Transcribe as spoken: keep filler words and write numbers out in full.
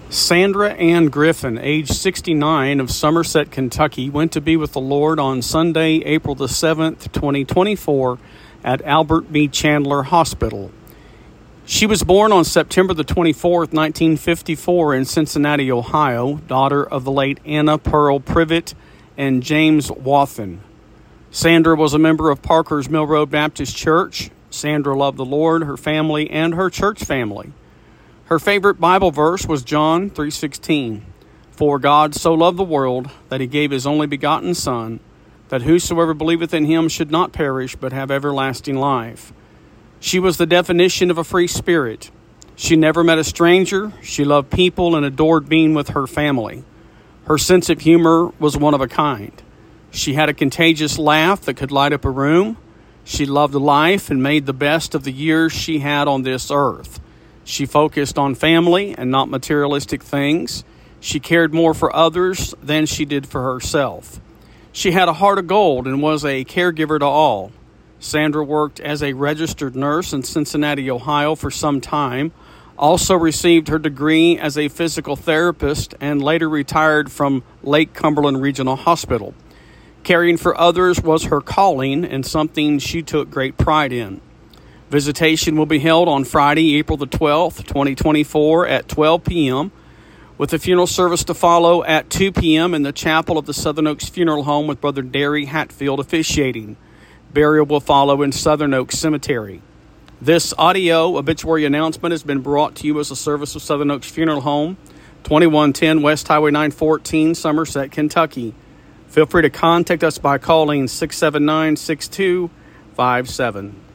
Sandra Ann Griffin, age sixty-nine, of Somerset, Kentucky, went to be with the Lord on Sunday, April the seventh, twenty twenty-four, at Albert B. Chandler Hospital. She was born on September the twenty-fourth, nineteen fifty-four, in Cincinnati, Ohio, daughter of the late Anna Pearl Privet and James Wathen. Sandra was a member of Parker's Mill Road Baptist Church. Sandra loved the Lord, her family, and her church family. Her favorite Bible verse was John three sixteen. For God so loved the world that he gave his only begotten Son, that whosoever believeth in him should not perish but have everlasting life. She was the definition of a free spirit. She never met a stranger. She loved people and adored being with her family. Her sense of humor was one of a kind. She had a contagious laugh that could light up a room. She loved life and made the best of the years she had on this earth. She focused on family and not materialistic things. She cared more for others than she did for herself. She had a heart of gold and was a caregiver to all. Sandra worked as a registered nurse in Cincinnati, Ohio for some time, also received her degree as a physical therapist, and later retired from Lake Cumberland Regional Hospital. Caring for others was her calling and something she took great pride in. Visitation will be held on Friday, April the twelfth, twenty twenty-four at twelve p.m., with a funeral service to follow at two p.m. in the chapel of the Southern Oaks Funeral Home with Brother Derry Hatfield officiating. Burial will follow in Southern Oaks Cemetery. This audio obituary announcement has been brought to you as a service of Southern Oaks Funeral Home, twenty-one ten West Highway nine fourteen, Somerset, Kentucky. Feel free to contact us by calling six seven nine, six two five seven.